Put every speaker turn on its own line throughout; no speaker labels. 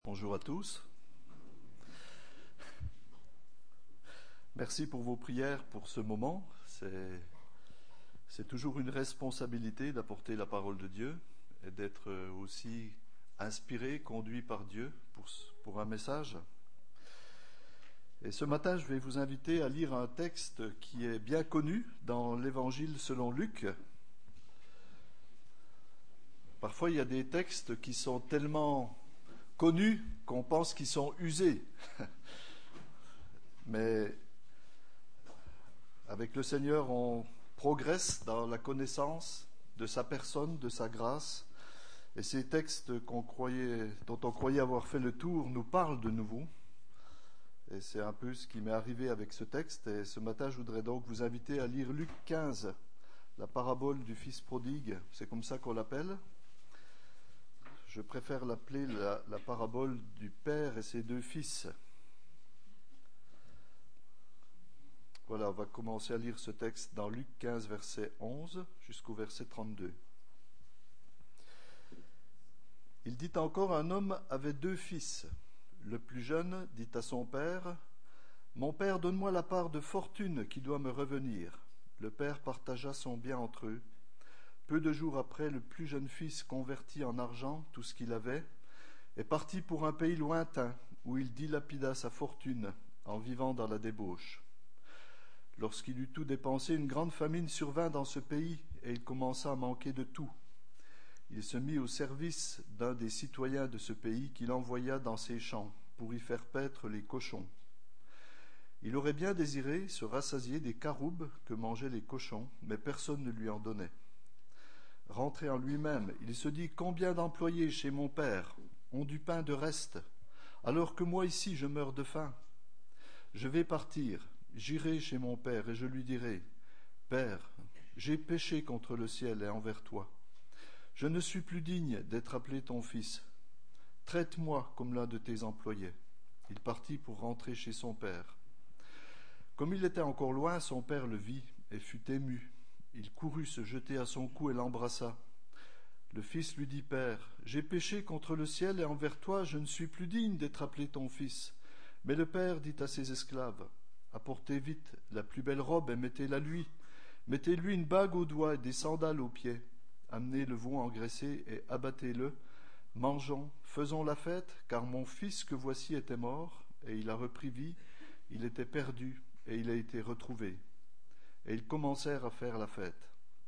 Bonjour à tous. Merci pour vos prières pour ce moment. C'est toujours une responsabilité d'apporter la parole de Dieu et d'être aussi inspiré, conduit par Dieu pour un message. Et ce matin, je vais vous inviter à lire un texte qui est bien connu dans l'Évangile selon Luc. Parfois, il y a des textes qui sont tellement connus qu'on pense qu'ils sont usés. Mais avec le Seigneur, on progresse dans la connaissance de sa personne, de sa grâce. Et ces textes dont on croyait avoir fait le tour nous parlent de nouveau. Et c'est un peu ce qui m'est arrivé avec ce texte. Et ce matin, je voudrais donc vous inviter à lire Luc 15, la parabole du fils prodigue. C'est comme ça qu'on l'appelle. Je préfère l'appeler la parabole du père et ses deux fils. Voilà, on va commencer à lire ce texte dans Luc 15, verset 11 jusqu'au verset 32. Il dit encore, un homme avait deux fils. Le plus jeune dit à son père, « Mon père, donne-moi la part de fortune qui doit me revenir. » Le père partagea son bien entre eux. Peu de jours après, le plus jeune fils convertit en argent tout ce qu'il avait et partit pour un pays lointain où il dilapida sa fortune en vivant dans la débauche. Lorsqu'il eut tout dépensé, une grande famine survint dans ce pays et il commença à manquer de tout. Il se mit au service d'un des citoyens de ce pays qu'il envoya dans ses champs pour y faire paître les cochons. Il aurait bien désiré se rassasier des caroubes que mangeaient les cochons, mais personne ne lui en donnait. Rentré en lui-même, il se dit « Combien d'employés chez mon père ont du pain de reste, alors que moi ici je meurs de faim ? Je vais partir, j'irai chez mon père et je lui dirai « Père, j'ai péché contre le ciel et envers toi. Je ne suis plus digne d'être appelé ton fils. Traite-moi comme l'un de tes employés. » Il partit pour rentrer chez son père. Comme il était encore loin, son père le vit et fut ému. Il courut se jeter à son cou et l'embrassa. Le fils lui dit, « Père, j'ai péché contre le ciel et envers toi, je ne suis plus digne d'être appelé ton fils. » Mais le père dit à ses esclaves, « Apportez vite la plus belle robe et mettez-la lui. Mettez-lui une bague au doigt et des sandales aux pieds. Amenez le veau engraissé et abattez-le. Mangeons, faisons la fête, car mon fils que voici était mort, et il a repris vie. Il était perdu, et il a été retrouvé. » Et ils commencèrent à faire la fête.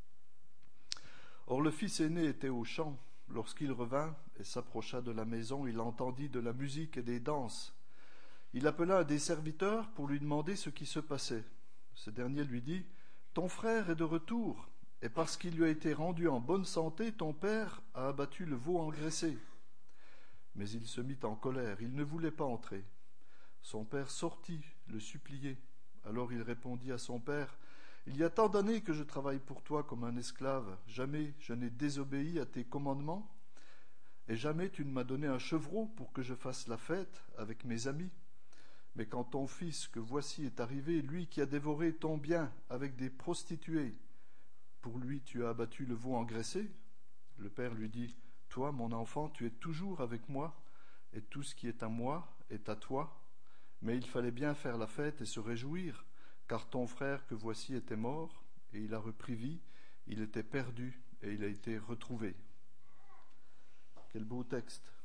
Or le fils aîné était au champ. Lorsqu'il revint et s'approcha de la maison, il entendit de la musique et des danses. Il appela un des serviteurs pour lui demander ce qui se passait. Ce dernier lui dit, « Ton frère est de retour, et parce qu'il lui a été rendu en bonne santé, ton père a abattu le veau engraissé. » Mais il se mit en colère, il ne voulait pas entrer. Son père sortit le supplier. Alors il répondit à son père, « Il y a tant d'années que je travaille pour toi comme un esclave. Jamais je n'ai désobéi à tes commandements, et jamais tu ne m'as donné un chevreau pour que je fasse la fête avec mes amis. Mais quand ton fils que voici est arrivé, lui qui a dévoré ton bien avec des prostituées, pour lui tu as abattu le veau engraissé ?» Le père lui dit, « Toi, mon enfant, tu es toujours avec moi, et tout ce qui est à moi est à toi. Mais il fallait bien faire la fête et se réjouir, car ton frère que voici était mort, et il a repris vie, il était perdu, et il a été retrouvé. » Quel beau texte.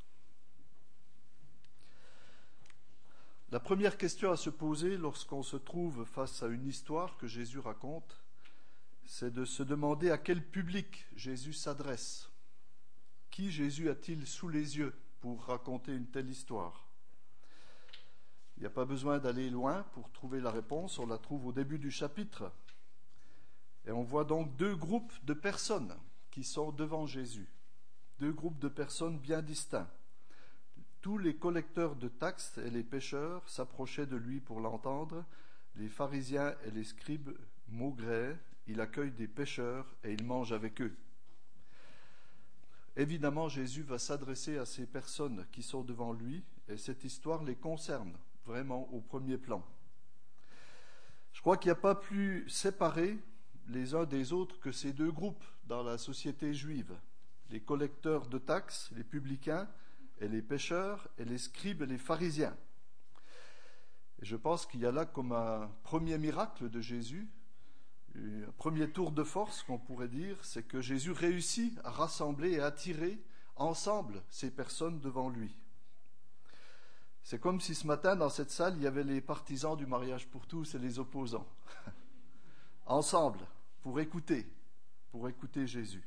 La première question à se poser lorsqu'on se trouve face à une histoire que Jésus raconte, c'est de se demander à quel public Jésus s'adresse. Qui Jésus a-t-il sous les yeux pour raconter une telle histoire ? Il n'y a pas besoin d'aller loin pour trouver la réponse, on la trouve au début du chapitre. Et on voit donc deux groupes de personnes qui sont devant Jésus. Deux groupes de personnes bien distincts. Tous les collecteurs de taxes et les pécheurs s'approchaient de lui pour l'entendre. Les pharisiens et les scribes maugréaient. Il accueille des pécheurs et il mange avec eux. Évidemment, Jésus va s'adresser à ces personnes qui sont devant lui et cette histoire les concerne vraiment au premier plan. Je crois qu'il n'y a pas plus séparé les uns des autres que ces deux groupes dans la société juive. Les collecteurs de taxes, les publicains, et les pécheurs, et les scribes et les pharisiens. Et je pense qu'il y a là comme un premier miracle de Jésus, un premier tour de force qu'on pourrait dire, c'est que Jésus réussit à rassembler et attirer ensemble ces personnes devant lui. C'est comme si ce matin, dans cette salle, il y avait les partisans du mariage pour tous et les opposants. Ensemble, pour écouter Jésus.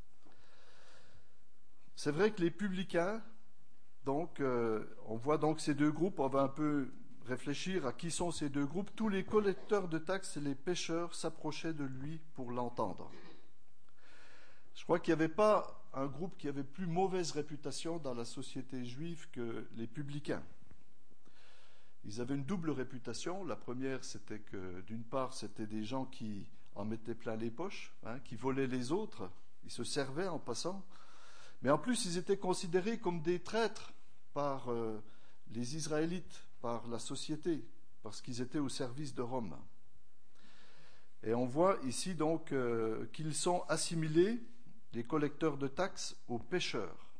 C'est vrai que les publicains, donc, on voit donc ces deux groupes, on va un peu réfléchir à qui sont ces deux groupes. Tous les collecteurs de taxes et les pécheurs s'approchaient de lui pour l'entendre. Je crois qu'il n'y avait pas un groupe qui avait plus mauvaise réputation dans la société juive que les publicains. Ils avaient une double réputation. La première, c'était que, d'une part, c'était des gens qui en mettaient plein les poches, qui volaient les autres, ils se servaient en passant. Mais en plus, ils étaient considérés comme des traîtres par les Israélites, par la société, parce qu'ils étaient au service de Rome. Et on voit ici donc qu'ils sont assimilés, les collecteurs de taxes, aux pécheurs.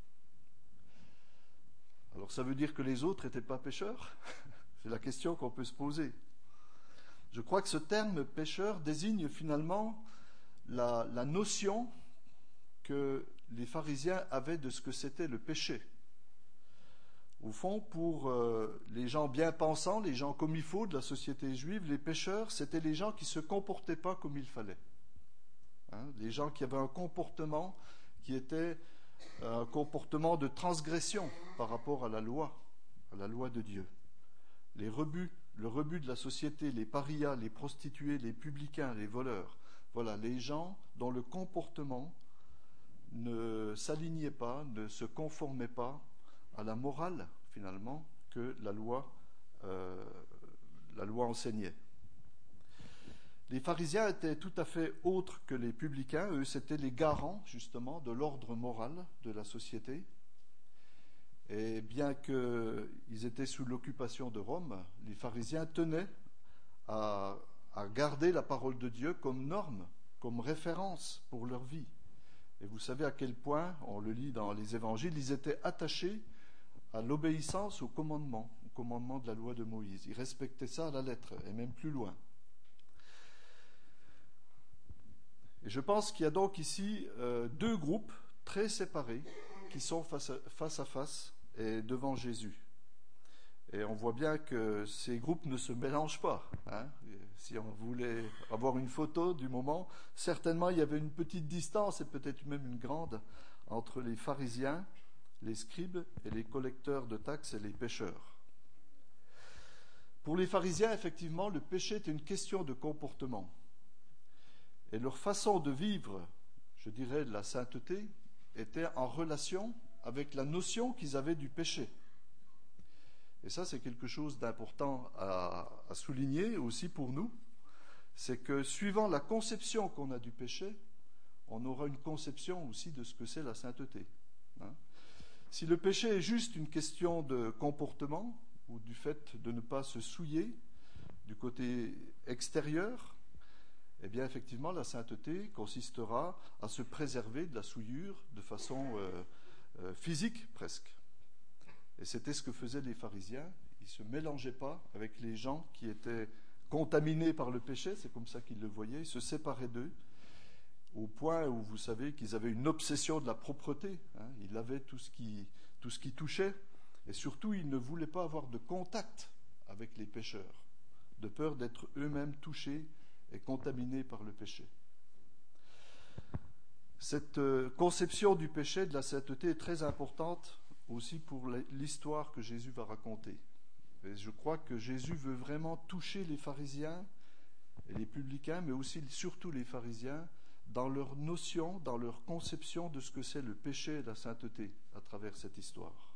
Alors ça veut dire que les autres n'étaient pas pécheurs ? C'est la question qu'on peut se poser. Je crois que ce terme pécheur désigne finalement la notion que les pharisiens avaient de ce que c'était le péché. Au fond, pour les gens bien pensants, les gens comme il faut de la société juive, les pécheurs, c'était les gens qui ne se comportaient pas comme il fallait. Les gens qui avaient un comportement qui était un comportement de transgression par rapport à la loi de Dieu. Le rebut de la société, les parias, les prostituées, les publicains, les voleurs. Voilà, les gens dont le comportement ne s'alignait pas, ne se conformait pas à la morale, finalement, que la loi enseignait. Les pharisiens étaient tout à fait autres que les publicains. Eux, c'étaient les garants, justement, de l'ordre moral de la société. Et bien qu'ils étaient sous l'occupation de Rome, les pharisiens tenaient à garder la parole de Dieu comme norme, comme référence pour leur vie. Et vous savez à quel point, on le lit dans les évangiles, ils étaient attachés à l'obéissance au commandement de la loi de Moïse. Ils respectaient ça à la lettre, et même plus loin. Et je pense qu'il y a donc ici deux groupes très séparés qui sont face à face et devant Jésus. Et on voit bien que ces groupes ne se mélangent pas. Si on voulait avoir une photo du moment, certainement il y avait une petite distance, et peut-être même une grande, entre les pharisiens, les scribes et les collecteurs de taxes et les pécheurs. Pour les pharisiens, effectivement, le péché est une question de comportement. Et leur façon de vivre, je dirais, la sainteté, était en relation avec la notion qu'ils avaient du péché. Et ça, c'est quelque chose d'important à souligner aussi pour nous. C'est que suivant la conception qu'on a du péché, on aura une conception aussi de ce que c'est la sainteté. Si le péché est juste une question de comportement, ou du fait de ne pas se souiller du côté extérieur, eh bien effectivement la sainteté consistera à se préserver de la souillure de façon physique presque. Et c'était ce que faisaient les pharisiens. Ils ne se mélangeaient pas avec les gens qui étaient contaminés par le péché, c'est comme ça qu'ils le voyaient. Ils se séparaient d'eux, au point où vous savez qu'ils avaient une obsession de la propreté. Ils avaient tout ce qui touchait. Et surtout, ils ne voulaient pas avoir de contact avec les pécheurs, de peur d'être eux-mêmes touchés et contaminés par le péché. Cette conception du péché, de la sainteté, est très importante aussi pour l'histoire que Jésus va raconter. Et je crois que Jésus veut vraiment toucher les pharisiens et les publicains, mais aussi surtout les pharisiens, dans leur notion, dans leur conception de ce que c'est le péché et la sainteté à travers cette histoire.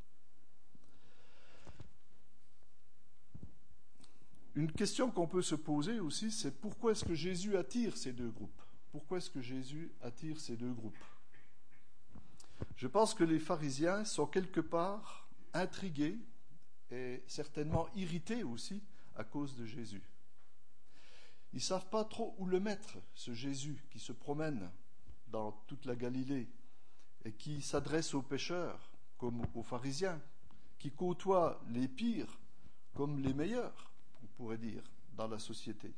Une question qu'on peut se poser aussi, c'est pourquoi est-ce que Jésus attire ces deux groupes ? Pourquoi est-ce que Jésus attire ces deux groupes ? Je pense que les pharisiens sont quelque part intrigués et certainement irrités aussi à cause de Jésus. Ils ne savent pas trop où le mettre, ce Jésus qui se promène dans toute la Galilée et qui s'adresse aux pécheurs comme aux pharisiens, qui côtoient les pires comme les meilleurs, on pourrait dire, dans la société.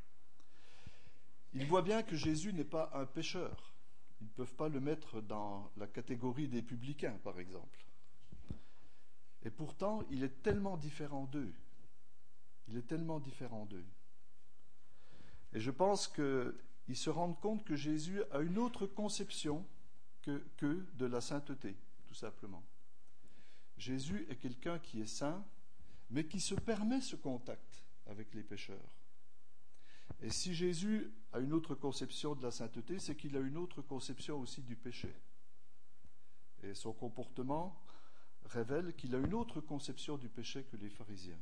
Ils voient bien que Jésus n'est pas un pécheur. Ils ne peuvent pas le mettre dans la catégorie des publicains, par exemple. Et pourtant, il est tellement différent d'eux. Il est tellement différent d'eux. Et je pense qu'ils se rendent compte que Jésus a une autre conception que de la sainteté, tout simplement. Jésus est quelqu'un qui est saint, mais qui se permet ce contact avec les pécheurs. Et si Jésus a une autre conception de la sainteté, c'est qu'il a une autre conception aussi du péché. Et son comportement révèle qu'il a une autre conception du péché que les pharisiens.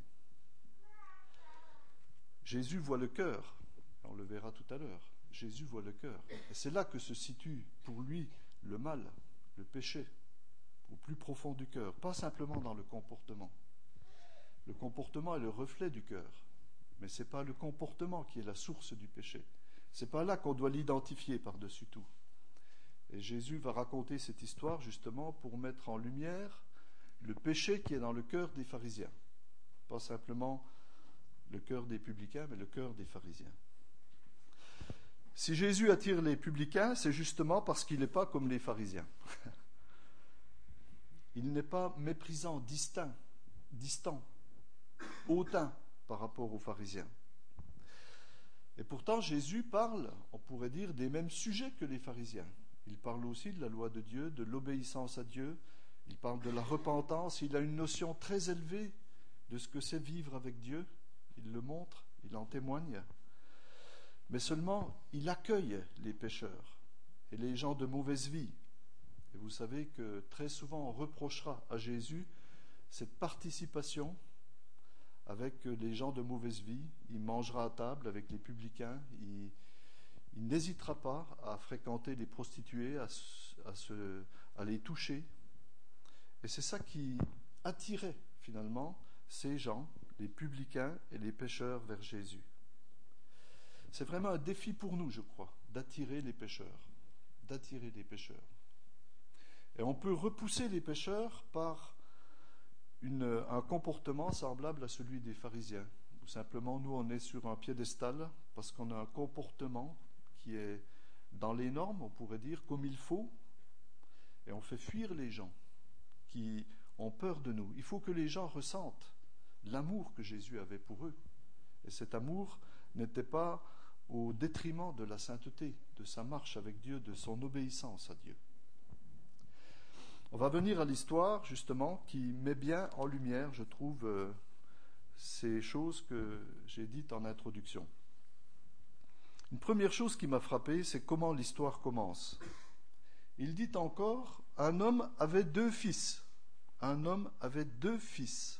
Jésus voit le cœur, on le verra tout à l'heure. Jésus voit le cœur. Et c'est là que se situe pour lui le mal, le péché, au plus profond du cœur, pas simplement dans le comportement. Le comportement est le reflet du cœur, mais ce n'est pas le comportement qui est la source du péché. Ce n'est pas là qu'on doit l'identifier par-dessus tout. Et Jésus va raconter cette histoire justement pour mettre en lumière le péché qui est dans le cœur des pharisiens. Pas simplement le cœur des publicains, mais le cœur des pharisiens. Si Jésus attire les publicains, c'est justement parce qu'il n'est pas comme les pharisiens. Il n'est pas méprisant, distant, hautain par rapport aux pharisiens. Et pourtant, Jésus parle, on pourrait dire, des mêmes sujets que les pharisiens. Il parle aussi de la loi de Dieu, de l'obéissance à Dieu. Il parle de la repentance. Il a une notion très élevée de ce que c'est vivre avec Dieu. Il le montre, il en témoigne. Mais seulement, il accueille les pécheurs et les gens de mauvaise vie. Et vous savez que très souvent, on reprochera à Jésus cette participation avec les gens de mauvaise vie. Il mangera à table avec les publicains. Il n'hésitera pas à fréquenter les prostituées, à les toucher. Et c'est ça qui attirait finalement ces gens, les publicains et les pécheurs, vers Jésus. C'est vraiment un défi pour nous, je crois, d'attirer les pécheurs. D'attirer les pécheurs. Et on peut repousser les pécheurs par un comportement semblable à celui des pharisiens. Ou simplement, nous, on est sur un piédestal parce qu'on a un comportement qui est dans les normes, on pourrait dire, comme il faut, et on fait fuir les gens qui ont peur de nous. Il faut que les gens ressentent l'amour que Jésus avait pour eux. Et cet amour n'était pas au détriment de la sainteté, de sa marche avec Dieu, de son obéissance à Dieu. On va venir à l'histoire, justement, qui met bien en lumière, je trouve, ces choses que j'ai dites en introduction. Une première chose qui m'a frappé, c'est comment l'histoire commence. Il dit encore, un homme avait 2 fils. Un homme avait 2 fils.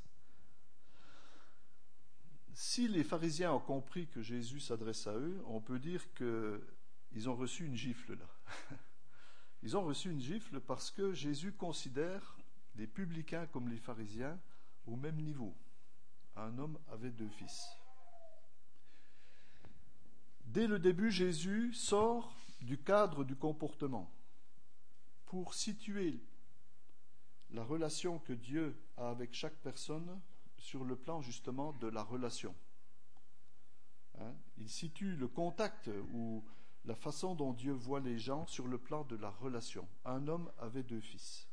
Si les pharisiens ont compris que Jésus s'adresse à eux, on peut dire qu'ils ont reçu une gifle là. Ils ont reçu une gifle parce que Jésus considère les publicains comme les pharisiens au même niveau. Un homme avait 2 fils. Dès le début, Jésus sort du cadre du comportement pour situer la relation que Dieu a avec chaque personne sur le plan justement de la relation. Il situe le contact ou la façon dont Dieu voit les gens sur le plan de la relation. Un homme avait 2 fils.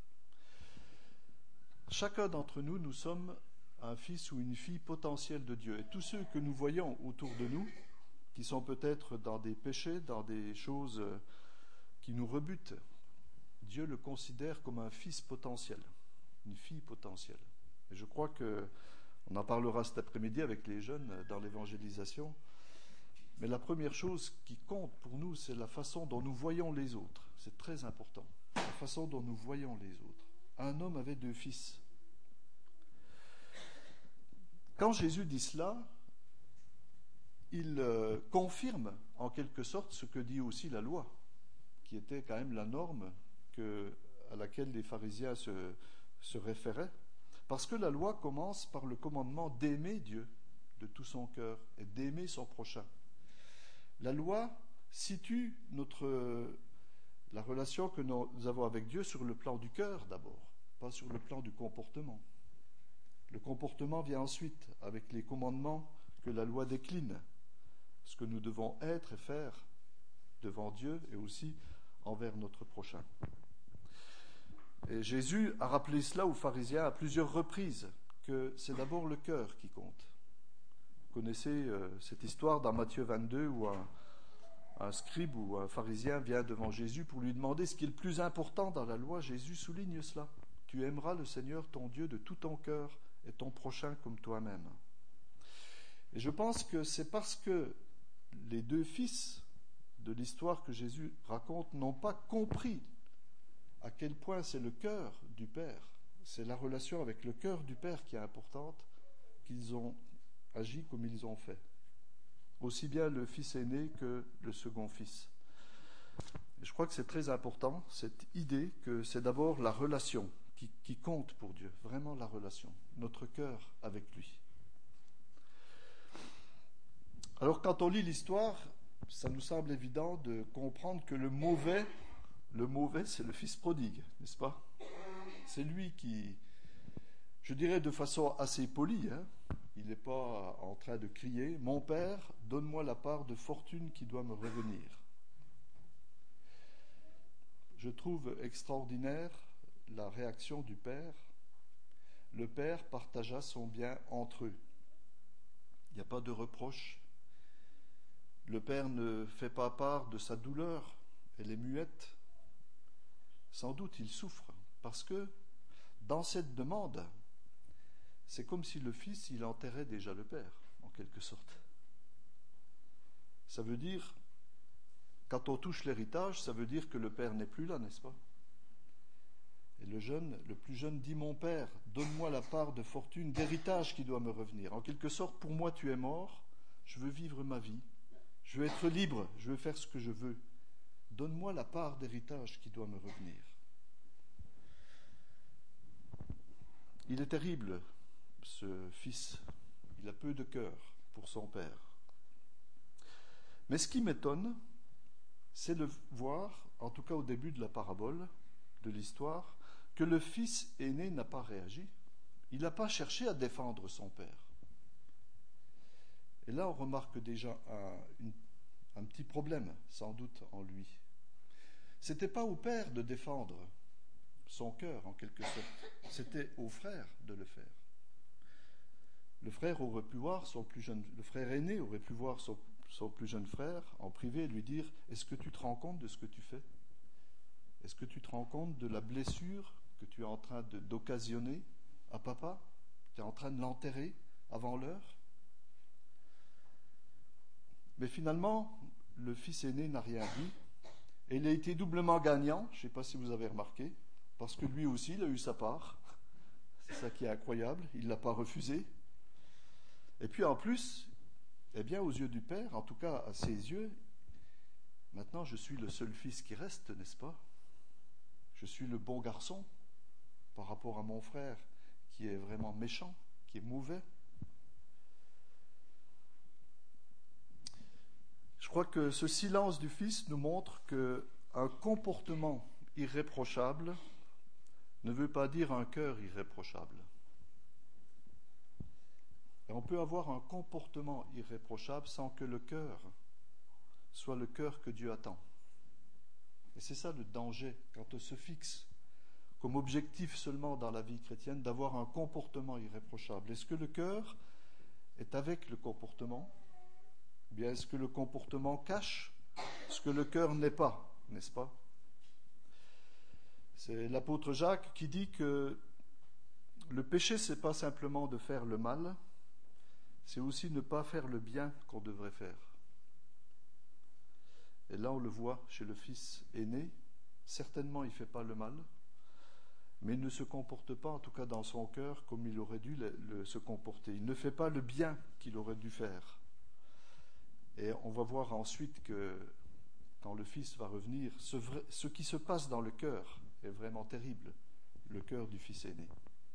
Chacun d'entre nous, nous sommes un fils ou une fille potentielle de Dieu. Et tous ceux que nous voyons autour de nous, qui sont peut-être dans des péchés, dans des choses qui nous rebutent, Dieu le considère comme un fils potentiel, une fille potentielle. Et je crois qu'on en parlera cet après-midi avec les jeunes dans l'évangélisation. Mais la première chose qui compte pour nous, c'est la façon dont nous voyons les autres. C'est très important. La façon dont nous voyons les autres. Un homme avait 2 fils. Quand Jésus dit cela, il confirme en quelque sorte ce que dit aussi la loi, qui était quand même la norme à laquelle les pharisiens se référaient. Parce que la loi commence par le commandement d'aimer Dieu de tout son cœur et d'aimer son prochain. La loi situe la relation que nous avons avec Dieu sur le plan du cœur d'abord, pas sur le plan du comportement. Le comportement vient ensuite, avec les commandements que la loi décline, ce que nous devons être et faire devant Dieu et aussi envers notre prochain. Et Jésus a rappelé cela aux pharisiens à plusieurs reprises, que c'est d'abord le cœur qui compte. Vous connaissez cette histoire dans Matthieu 22 où un scribe ou un pharisien vient devant Jésus pour lui demander ce qui est le plus important dans la loi. Jésus souligne cela. Tu aimeras le Seigneur ton Dieu de tout ton cœur et ton prochain comme toi-même. Et je pense que c'est parce que les deux fils de l'histoire que Jésus raconte n'ont pas compris à quel point c'est le cœur du Père, c'est la relation avec le cœur du Père qui est importante, qu'ils ont agi comme ils ont fait. Aussi bien le fils aîné que le second fils. Et je crois que c'est très important, cette idée que c'est d'abord la relation qui compte pour Dieu, vraiment la relation, notre cœur avec lui. Alors quand on lit l'histoire, ça nous semble évident de comprendre que le mauvais, c'est le fils prodigue, n'est-ce pas? C'est lui qui, je dirais de façon assez polie, il n'est pas en train de crier « Mon père, donne-moi la part de fortune qui doit me revenir ». Je trouve extraordinaire la réaction du père. Le père partagea son bien entre eux. Il n'y a pas de reproche. Le père ne fait pas part de sa douleur, elle est muette. Sans doute il souffre, parce que dans cette demande, c'est comme si le fils, il enterrait déjà le père, en quelque sorte. Ça veut dire, quand on touche l'héritage, ça veut dire que le père n'est plus là, n'est-ce pas? Et le plus jeune dit « Mon père, donne-moi la part de fortune, d'héritage qui doit me revenir. En quelque sorte, pour moi, tu es mort, je veux vivre ma vie, je veux être libre, je veux faire ce que je veux. Donne-moi la part d'héritage qui doit me revenir. » Il est terrible, ce fils. Il a peu de cœur pour son père. Mais ce qui m'étonne, c'est de voir, en tout cas au début de la parabole, de l'histoire, que le fils aîné n'a pas réagi. Il n'a pas cherché à défendre son père. Et là, on remarque déjà un petit problème, sans doute, en lui. C'était pas au père de défendre son cœur, en quelque sorte. C'était au frère de le faire. Le frère aîné aurait pu voir son plus jeune frère en privé et lui dire « Est-ce que tu te rends compte de ce que tu fais? Est-ce que tu te rends compte de la blessure que tu es en train d'occasionner à papa? Tu es en train de l'enterrer avant l'heure ?» Mais finalement, le fils aîné n'a rien dit. Et il a été doublement gagnant, je ne sais pas si vous avez remarqué, parce que lui aussi, il a eu sa part. C'est ça qui est incroyable, il ne l'a pas refusé. Et puis en plus, eh bien, aux yeux du Père, en tout cas à ses yeux, maintenant je suis le seul fils qui reste, n'est-ce pas? Je suis le bon garçon par rapport à mon frère qui est vraiment méchant, qui est mauvais. Je crois que ce silence du Fils nous montre qu'un comportement irréprochable ne veut pas dire un cœur irréprochable. Et on peut avoir un comportement irréprochable sans que le cœur soit le cœur que Dieu attend. Et c'est ça le danger quand on se fixe comme objectif seulement dans la vie chrétienne d'avoir un comportement irréprochable. Est-ce que le cœur est avec le comportement ? Ou bien est-ce que le comportement cache ce que le cœur n'est pas, n'est-ce pas? C'est l'apôtre Jacques qui dit que le péché, ce n'est pas simplement de faire le mal, c'est aussi ne pas faire le bien qu'on devrait faire. Et là, on le voit chez le fils aîné. Certainement, il ne fait pas le mal, mais il ne se comporte pas, en tout cas dans son cœur, comme il aurait dû se comporter. Il ne fait pas le bien qu'il aurait dû faire. Et on va voir ensuite que quand le Fils va revenir, ce qui se passe dans le cœur est vraiment terrible, le cœur du fils aîné.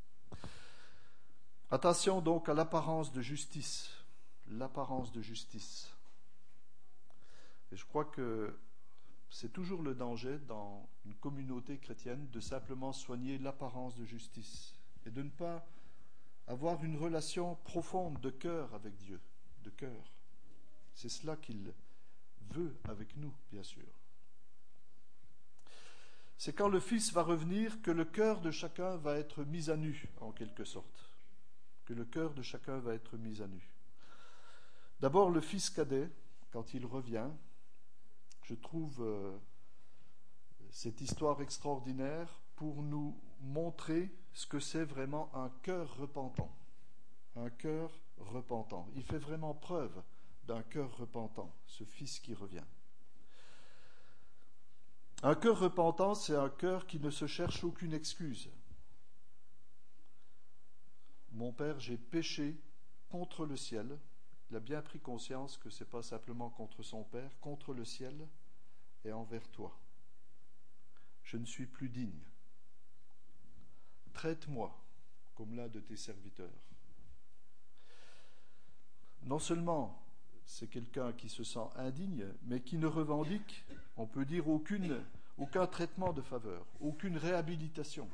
Attention donc à l'apparence de justice. L'apparence de justice. Et je crois que c'est toujours le danger dans une communauté chrétienne de simplement soigner l'apparence de justice et de ne pas avoir une relation profonde de cœur avec Dieu, de cœur. C'est cela qu'il veut avec nous, bien sûr. C'est quand le Fils va revenir que le cœur de chacun va être mis à nu, en quelque sorte. Que le cœur de chacun va être mis à nu. D'abord, le Fils cadet, quand il revient, je trouve cette histoire extraordinaire pour nous montrer ce que c'est vraiment un cœur repentant. Un cœur repentant. Il fait vraiment preuve d'un cœur repentant, ce Fils qui revient. Un cœur repentant, c'est un cœur qui ne se cherche aucune excuse. Mon Père, j'ai péché contre le ciel. Il a bien pris conscience que ce n'est pas simplement contre son Père, contre le ciel et envers toi. Je ne suis plus digne. Traite-moi comme l'un de tes serviteurs. Non seulement c'est quelqu'un qui se sent indigne, mais qui ne revendique, on peut dire, aucun traitement de faveur, aucune réhabilitation.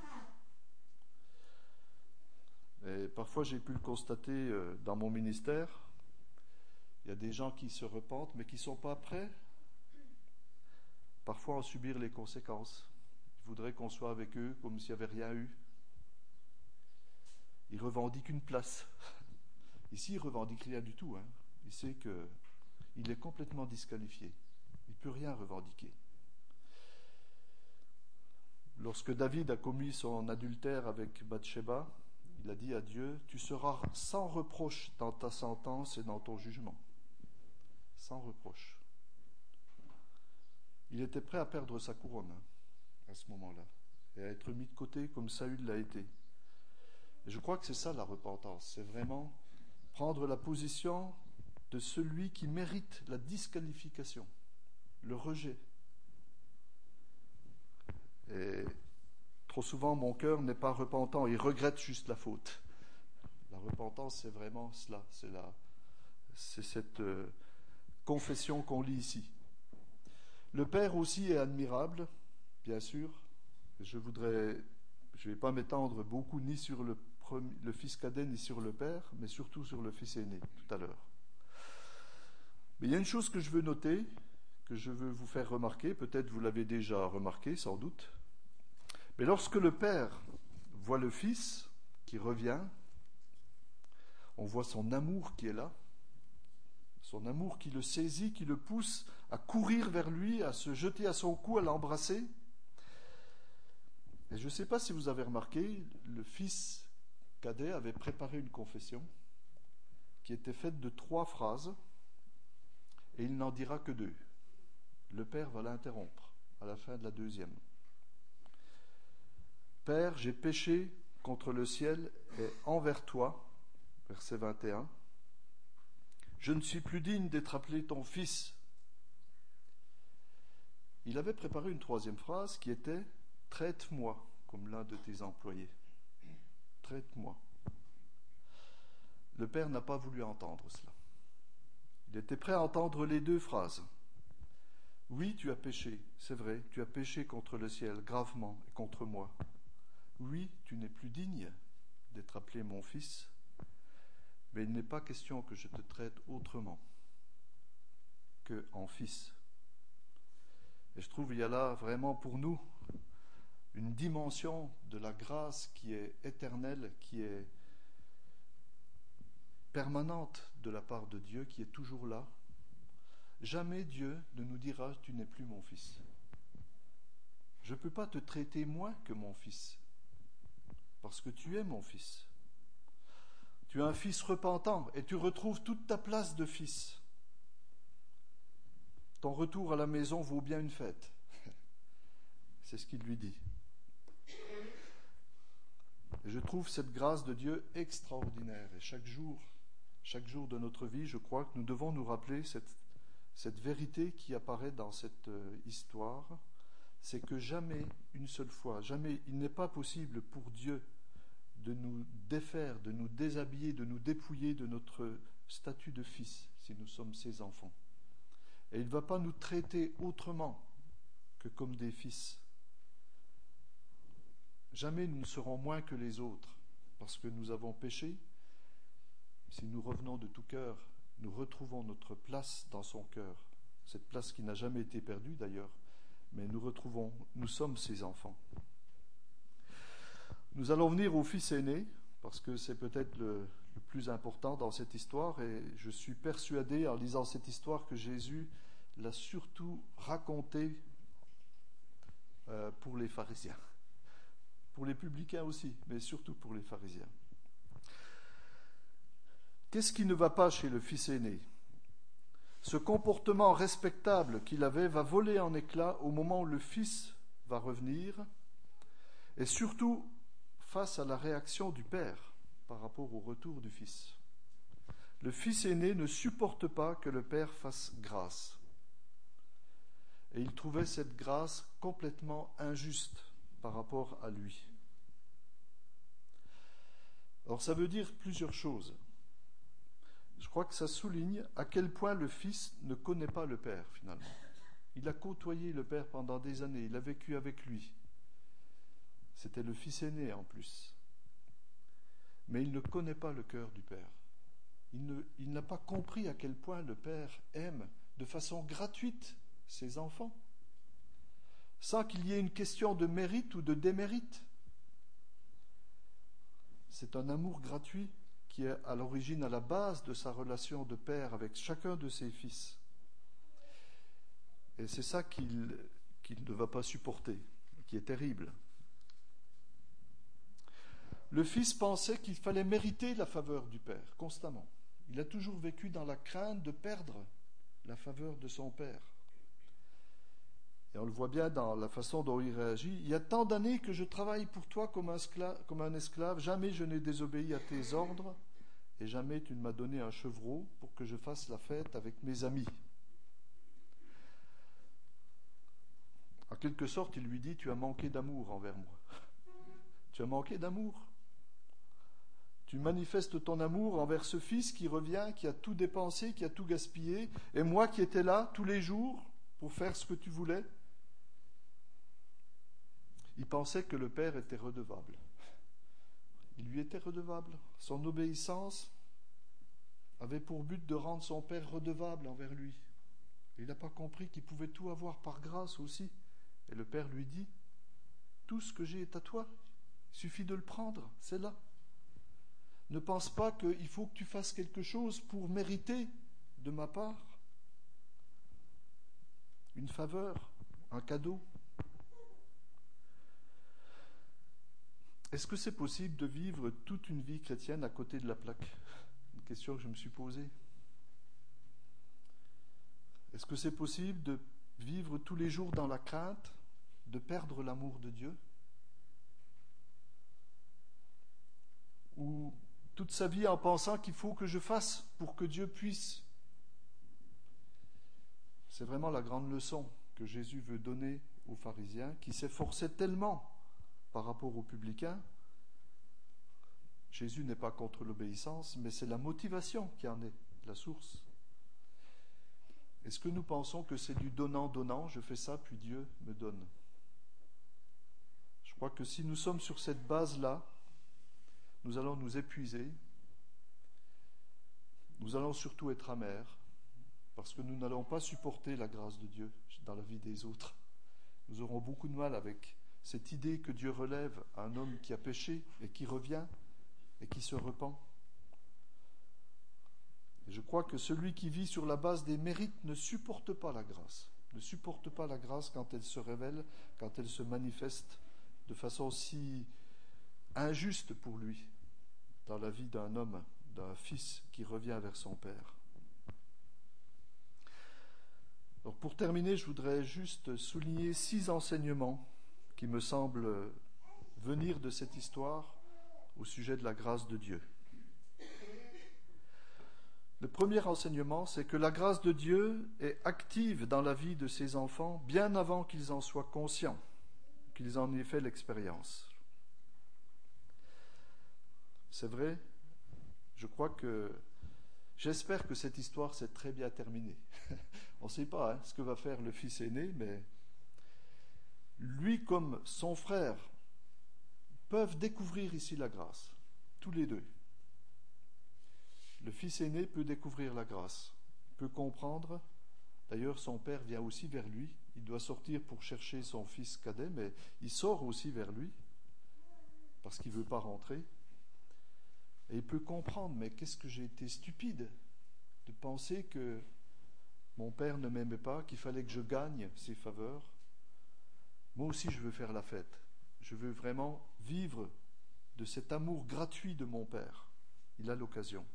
Et parfois, j'ai pu le constater dans mon ministère, il y a des gens qui se repentent, mais qui ne sont pas prêts, parfois, à subir les conséquences. Ils voudraient qu'on soit avec eux comme s'il n'y avait rien eu. Ils revendiquent une place. Ici, il ne revendique rien du tout. Il sait qu'il est complètement disqualifié. Il ne peut rien revendiquer. Lorsque David a commis son adultère avec Bathsheba, il a dit à Dieu, « Tu seras sans reproche dans ta sentence et dans ton jugement. » Sans reproche. Il était prêt à perdre sa couronne à ce moment-là et à être mis de côté comme Saül l'a été. Et je crois que c'est ça la repentance, c'est vraiment prendre la position de celui qui mérite la disqualification, le rejet. Et trop souvent, mon cœur n'est pas repentant, il regrette juste la faute. La repentance, c'est vraiment cela, c'est cette confession qu'on lit ici. Le Père aussi est admirable, bien sûr. Je ne vais pas m'étendre beaucoup ni sur le fils cadet ni sur le Père, mais surtout sur le fils aîné, tout à l'heure. Mais il y a une chose que je veux noter, que je veux vous faire remarquer, peut-être vous l'avez déjà remarqué, sans doute. Mais lorsque le Père voit le Fils qui revient, on voit son amour qui est là, son amour qui le saisit, qui le pousse à courir vers lui, à se jeter à son cou, à l'embrasser. Et je ne sais pas si vous avez remarqué, le fils cadet avait préparé une confession qui était faite de 3 phrases, et il n'en dira que 2. Le Père va l'interrompre à la fin de la 2e. « Père, j'ai péché contre le ciel et envers toi », verset 21. « Je ne suis plus digne d'être appelé ton fils. » Il avait préparé une 3e phrase qui était « Traite-moi comme l'un de tes employés. » Traite-moi. Le Père n'a pas voulu entendre cela. Il était prêt à entendre les 2 phrases. Oui, tu as péché, c'est vrai, tu as péché contre le ciel, gravement, et contre moi. Oui, tu n'es plus digne d'être appelé mon fils, mais il n'est pas question que je te traite autrement que en fils. Et je trouve qu'il y a là vraiment pour nous une dimension de la grâce qui est éternelle, qui est permanente de la part de Dieu, qui est toujours là. Jamais Dieu ne nous dira « tu n'es plus mon fils ». Je ne peux pas te traiter moins que mon fils, parce que tu es mon fils. Tu es un fils repentant et tu retrouves toute ta place de fils. Ton retour à la maison vaut bien une fête. C'est ce qu'il lui dit. Et je trouve cette grâce de Dieu extraordinaire. Et chaque jour de notre vie, je crois que nous devons nous rappeler cette vérité qui apparaît dans cette histoire, c'est que jamais, une seule fois, jamais, il n'est pas possible pour Dieu de nous défaire, de nous déshabiller, de nous dépouiller de notre statut de fils, si nous sommes ses enfants. Et il ne va pas nous traiter autrement que comme des fils. Jamais nous ne serons moins que les autres, parce que nous avons péché. Si nous revenons de tout cœur, nous retrouvons notre place dans son cœur, cette place qui n'a jamais été perdue d'ailleurs, mais nous sommes ses enfants. Nous allons venir au fils aîné, parce que c'est peut-être le plus important dans cette histoire, et je suis persuadé en lisant cette histoire que Jésus l'a surtout racontée pour les pharisiens. Pour les publicains aussi, mais surtout pour les pharisiens. Qu'est-ce qui ne va pas chez le fils aîné ? Ce comportement respectable qu'il avait va voler en éclats au moment où le fils va revenir, et surtout face à la réaction du père par rapport au retour du fils. Le fils aîné ne supporte pas que le père fasse grâce. Et il trouvait cette grâce complètement injuste par rapport à lui. Alors ça veut dire plusieurs choses. Je crois que ça souligne à quel point le fils ne connaît pas le père finalement. Il a côtoyé le père pendant des années, il a vécu avec lui. C'était le fils aîné en plus. Mais il ne connaît pas le cœur du père. Il n'a pas compris à quel point le père aime de façon gratuite ses enfants, sans qu'il y ait une question de mérite ou de démérite. C'est un amour gratuit qui est à l'origine, à la base de sa relation de père avec chacun de ses fils. Et c'est ça qu'il ne va pas supporter, qui est terrible. Le fils pensait qu'il fallait mériter la faveur du père, constamment. Il a toujours vécu dans la crainte de perdre la faveur de son père. Et on le voit bien dans la façon dont il réagit. Il y a tant d'années que je travaille pour toi comme un esclave. Jamais je n'ai désobéi à tes ordres et jamais tu ne m'as donné un chevreau pour que je fasse la fête avec mes amis. En quelque sorte, il lui dit, tu as manqué d'amour envers moi. Tu as manqué d'amour. Tu manifestes ton amour envers ce fils qui revient, qui a tout dépensé, qui a tout gaspillé, et moi qui étais là tous les jours pour faire ce que tu voulais. Il pensait que le père était redevable. Il lui était redevable. Son obéissance avait pour but de rendre son père redevable envers lui. Il n'a pas compris qu'il pouvait tout avoir par grâce aussi. Et le père lui dit, tout ce que j'ai est à toi. Il suffit de le prendre, c'est là. Ne pense pas qu'il faut que tu fasses quelque chose pour mériter de ma part une faveur, un cadeau. Est-ce que c'est possible de vivre toute une vie chrétienne à côté de la plaque ? Une question que je me suis posée. Est-ce que c'est possible de vivre tous les jours dans la crainte de perdre l'amour de Dieu ? Ou toute sa vie en pensant qu'il faut que je fasse pour que Dieu puisse ? C'est vraiment la grande leçon que Jésus veut donner aux pharisiens qui s'efforçaient tellement par rapport aux publicains. Jésus n'est pas contre l'obéissance, mais c'est la motivation qui en est la source. Est-ce que nous pensons que c'est du donnant-donnant, je fais ça, puis Dieu me donne ? Je crois que si nous sommes sur cette base-là, nous allons nous épuiser, nous allons surtout être amers, parce que nous n'allons pas supporter la grâce de Dieu dans la vie des autres. Nous aurons beaucoup de mal avec cette idée que Dieu relève un homme qui a péché et qui revient et qui se repent. Et je crois que celui qui vit sur la base des mérites ne supporte pas la grâce, ne supporte pas la grâce quand elle se révèle, quand elle se manifeste de façon si injuste pour lui dans la vie d'un homme, d'un fils qui revient vers son père. Alors pour terminer, je voudrais juste souligner 6 enseignements qui me semblent venir de cette histoire au sujet de la grâce de Dieu. Le premier enseignement, c'est que la grâce de Dieu est active dans la vie de ses enfants bien avant qu'ils en soient conscients, qu'ils en aient fait l'expérience. C'est vrai, j'espère que cette histoire s'est très bien terminée. On ne sait pas ce que va faire le fils aîné, mais lui comme son frère, peuvent découvrir ici la grâce, tous les deux. Le fils aîné peut découvrir la grâce, peut comprendre. D'ailleurs, son père vient aussi vers lui. Il doit sortir pour chercher son fils cadet, mais il sort aussi vers lui, parce qu'il ne veut pas rentrer. Et il peut comprendre, mais qu'est-ce que j'ai été stupide de penser que mon père ne m'aimait pas, qu'il fallait que je gagne ses faveurs. Moi aussi, je veux faire la fête. Je veux vraiment vivre de cet amour gratuit de mon père. Il a l'occasion.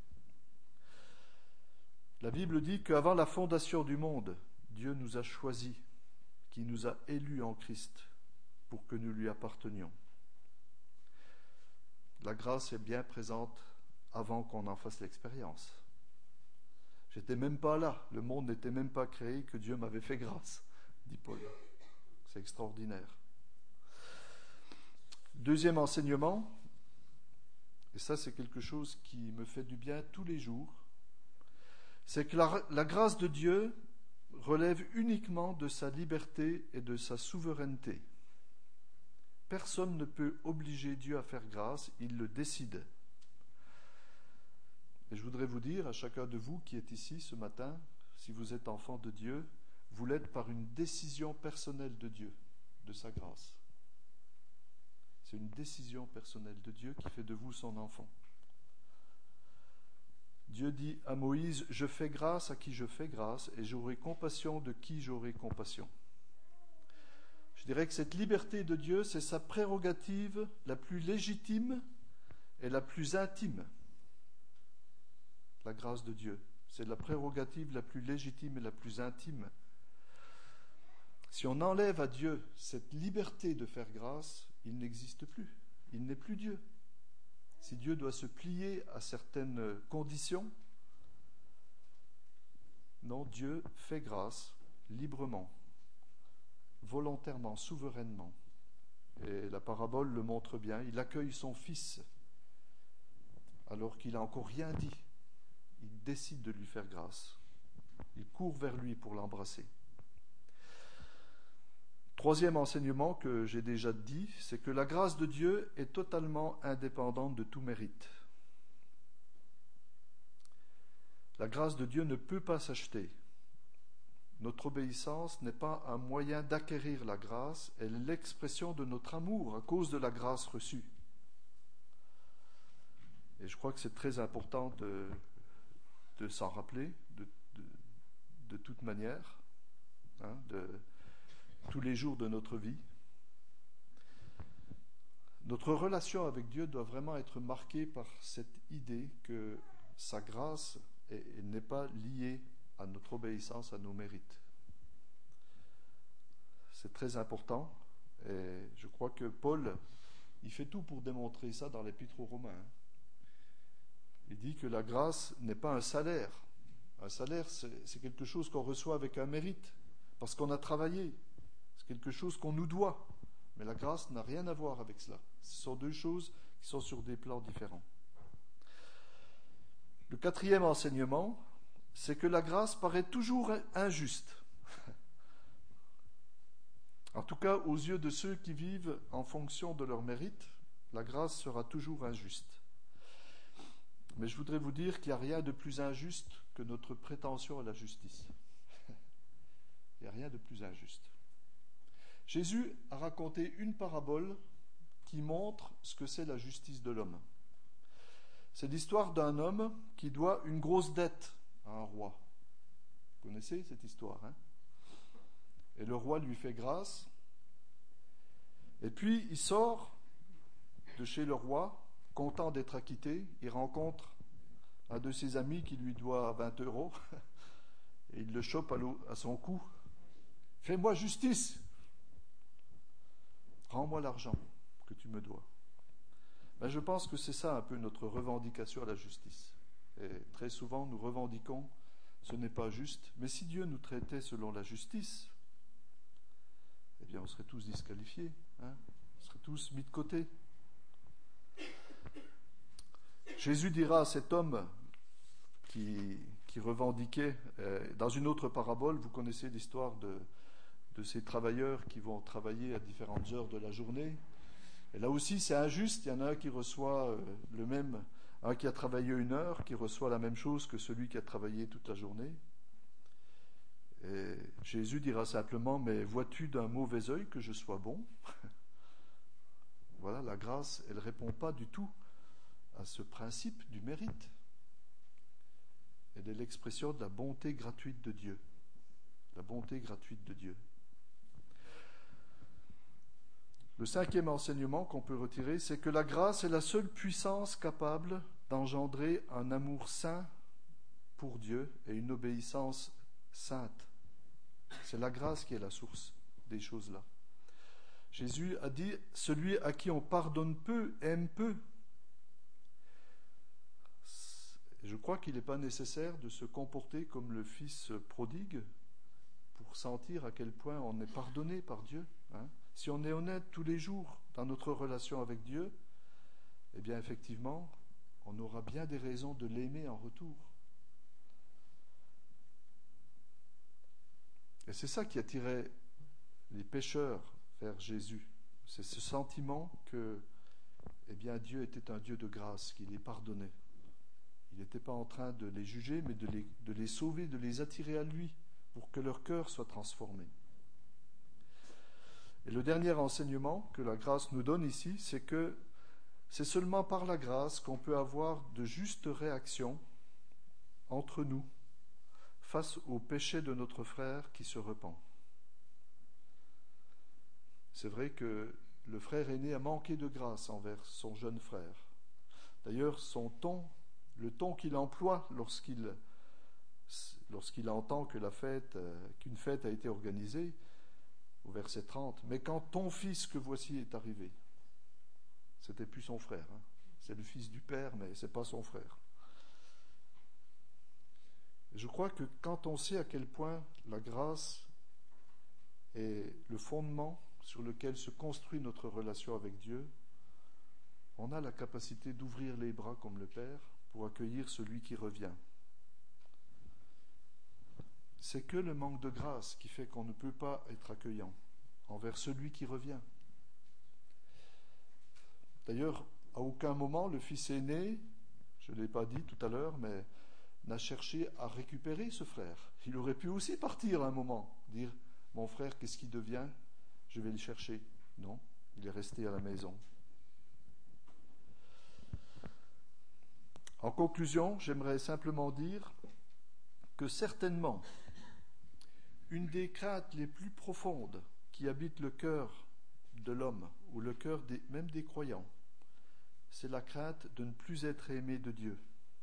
La Bible dit qu'avant la fondation du monde, Dieu nous a choisis, qui nous a élus en Christ pour que nous lui appartenions. La grâce est bien présente avant qu'on en fasse l'expérience. J'étais même pas là, le monde n'était même pas créé que Dieu m'avait fait grâce, dit Paul. C'est extraordinaire. Deuxième enseignement, et ça c'est quelque chose qui me fait du bien tous les jours, c'est que la grâce de Dieu relève uniquement de sa liberté et de sa souveraineté. Personne ne peut obliger Dieu à faire grâce, il le décide. Et je voudrais vous dire à chacun de vous qui est ici ce matin, si vous êtes enfant de Dieu, vous l'êtes par une décision personnelle de Dieu, de sa grâce. C'est une décision personnelle de Dieu qui fait de vous son enfant. Dieu dit à Moïse, je fais grâce à qui je fais grâce et j'aurai compassion de qui j'aurai compassion. Je dirais que cette liberté de Dieu, c'est sa prérogative la plus légitime et la plus intime. La grâce de Dieu, c'est la prérogative la plus légitime et la plus intime. Si on enlève à Dieu cette liberté de faire grâce, il n'existe plus. Il n'est plus Dieu. Si Dieu doit se plier à certaines conditions, non, Dieu fait grâce librement, volontairement, souverainement. Et la parabole le montre bien. Il accueille son fils alors qu'il n'a encore rien dit. Il décide de lui faire grâce. Il court vers lui pour l'embrasser. Troisième enseignement que j'ai déjà dit, c'est que la grâce de Dieu est totalement indépendante de tout mérite. La grâce de Dieu ne peut pas s'acheter. Notre obéissance n'est pas un moyen d'acquérir la grâce, elle est l'expression de notre amour à cause de la grâce reçue. Et je crois que c'est très important de s'en rappeler de toute manière, de tous les jours de notre vie. Notre relation avec Dieu doit vraiment être marquée par cette idée que sa grâce n'est pas liée à notre obéissance, à nos mérites. C'est très important et je crois que Paul, il fait tout pour démontrer ça dans l'Épître aux Romains. Il dit que la grâce n'est pas un salaire. Un salaire, c'est quelque chose qu'on reçoit avec un mérite, parce qu'on a travaillé. C'est quelque chose qu'on nous doit. Mais la grâce n'a rien à voir avec cela. Ce sont deux choses qui sont sur des plans différents. Le quatrième enseignement, c'est que la grâce paraît toujours injuste. En tout cas, aux yeux de ceux qui vivent en fonction de leur mérite, la grâce sera toujours injuste. Mais je voudrais vous dire qu'il n'y a rien de plus injuste que notre prétention à la justice. Il n'y a rien de plus injuste. Jésus a raconté une parabole qui montre ce que c'est la justice de l'homme. C'est l'histoire d'un homme qui doit une grosse dette à un roi. Vous connaissez cette histoire, hein ? Et le roi lui fait grâce. Et puis il sort de chez le roi, content d'être acquitté. Il rencontre un de ses amis qui lui doit 20 €. Et il le chope à son cou. « Fais-moi justice ! Rends-moi l'argent que tu me dois. » Ben, je pense que c'est ça un peu notre revendication à la justice. Et très souvent, nous revendiquons ce n'est pas juste. Mais si Dieu nous traitait selon la justice, eh bien, on serait tous disqualifiés. On serait tous mis de côté. Jésus dira à cet homme qui revendiquait, dans une autre parabole, vous connaissez l'histoire de de ces travailleurs qui vont travailler à différentes heures de la journée. Et là aussi, c'est injuste. Il y en a un qui reçoit le même, un qui a travaillé 1 heure, qui reçoit la même chose que celui qui a travaillé toute la journée. Et Jésus dira simplement, mais vois-tu d'un mauvais œil que je sois bon? Voilà, la grâce, elle ne répond pas du tout à ce principe du mérite. Elle est l'expression de la bonté gratuite de Dieu. La bonté gratuite de Dieu. Le 5e enseignement qu'on peut retirer, c'est que la grâce est la seule puissance capable d'engendrer un amour saint pour Dieu et une obéissance sainte. C'est la grâce qui est la source des choses-là. Jésus a dit, celui à qui on pardonne peu aime peu. Je crois qu'il n'est pas nécessaire de se comporter comme le fils prodigue pour sentir à quel point on est pardonné par Dieu. Si on est honnête tous les jours dans notre relation avec Dieu, eh bien effectivement, on aura bien des raisons de l'aimer en retour. Et c'est ça qui attirait les pécheurs vers Jésus. C'est ce sentiment que eh bien, Dieu était un Dieu de grâce, qu'il les pardonnait. Il n'était pas en train de les juger, mais de les sauver, de les attirer à lui, pour que leur cœur soit transformé. Et le dernier enseignement que la grâce nous donne ici, c'est que c'est seulement par la grâce qu'on peut avoir de justes réactions entre nous face au péché de notre frère qui se repent. C'est vrai que le frère aîné a manqué de grâce envers son jeune frère. D'ailleurs, le ton qu'il emploie lorsqu'il entend qu'une fête a été organisée, au verset 30, « Mais quand ton fils que voici est arrivé », c'était plus son frère, c'est le fils du père, mais c'est pas son frère. Je crois que quand on sait à quel point la grâce est le fondement sur lequel se construit notre relation avec Dieu, on a la capacité d'ouvrir les bras comme le Père pour accueillir celui qui revient. C'est que le manque de grâce qui fait qu'on ne peut pas être accueillant envers celui qui revient. D'ailleurs, à aucun moment le fils aîné, je ne l'ai pas dit tout à l'heure, mais n'a cherché à récupérer ce frère. Il aurait pu aussi partir à un moment, dire « Mon frère, qu'est-ce qu'il devient ? Je vais le chercher. » Non, il est resté à la maison. En conclusion, j'aimerais simplement dire que certainement, une des craintes les plus profondes qui habitent le cœur de l'homme, ou le cœur même des croyants, c'est la crainte de ne plus être aimé de Dieu.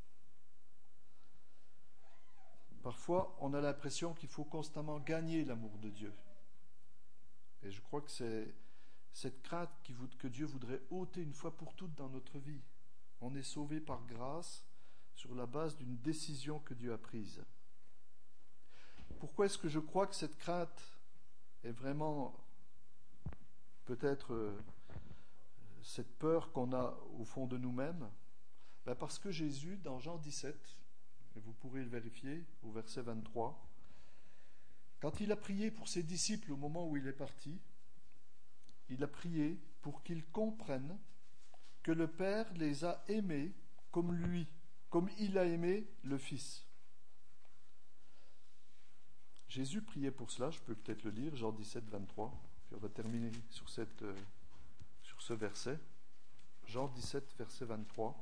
Parfois, on a l'impression qu'il faut constamment gagner l'amour de Dieu. Et je crois que c'est cette crainte que Dieu voudrait ôter une fois pour toutes dans notre vie. On est sauvé par grâce sur la base d'une décision que Dieu a prise. Pourquoi est-ce que je crois que cette crainte est vraiment peut-être cette peur qu'on a au fond de nous-mêmes? Parce que Jésus, dans Jean 17, et vous pourrez le vérifier au verset 23, quand il a prié pour ses disciples au moment où il est parti, il a prié pour qu'ils comprennent que le Père les a aimés comme lui, comme il a aimé le Fils. Jésus priait pour cela, je peux peut-être le lire, Jean 17, 23, puis on va terminer sur ce verset. Jean 17, verset 23.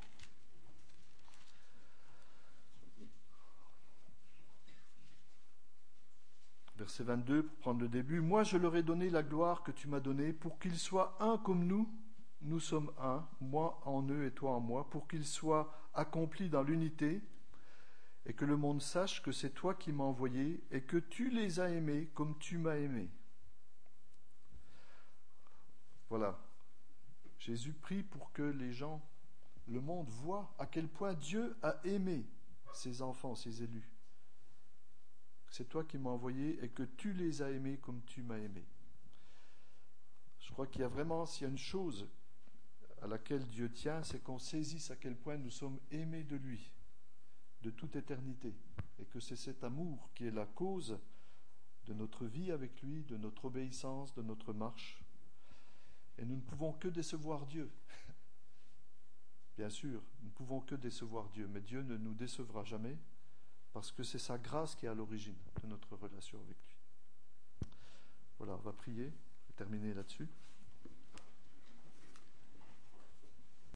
Verset 22, pour prendre le début. « Moi, je leur ai donné la gloire que tu m'as donnée, pour qu'ils soient un comme nous sommes un, moi en eux et toi en moi, pour qu'ils soient accomplis dans l'unité, et que le monde sache que c'est toi qui m'as envoyé, et que tu les as aimés comme tu m'as aimé. » Voilà. Jésus prie pour que les gens, le monde, voient à quel point Dieu a aimé ses enfants, ses élus. C'est toi qui m'as envoyé et que tu les as aimés comme tu m'as aimé. Je crois qu'il y a vraiment, s'il y a une chose à laquelle Dieu tient, c'est qu'on saisisse à quel point nous sommes aimés de lui, de toute éternité, et que c'est cet amour qui est la cause de notre vie avec lui, de notre obéissance, de notre marche. Et nous ne pouvons que décevoir Dieu. Bien sûr, nous ne pouvons que décevoir Dieu, mais Dieu ne nous décevra jamais, parce que c'est sa grâce qui est à l'origine de notre relation avec lui. Voilà, on va prier, je vais terminer là-dessus.